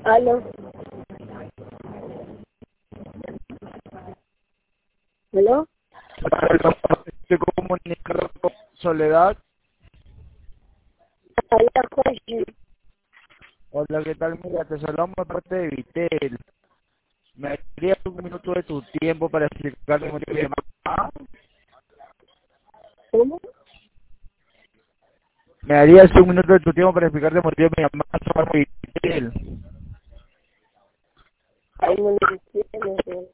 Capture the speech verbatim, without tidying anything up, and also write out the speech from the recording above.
Aló. ¿Aló? Estoy comunicando con Soledad. Hola, Jorge. Hola, ¿qué tal? Mira, te saludamos por parte de Vitel. Me darías un minuto de tu tiempo para explicar el motivo de llamada. ¿Cómo? Me darías un minuto de tu tiempo para explicarte el motivo de mi llamada sobre Vitel. Ay, no me entiendes.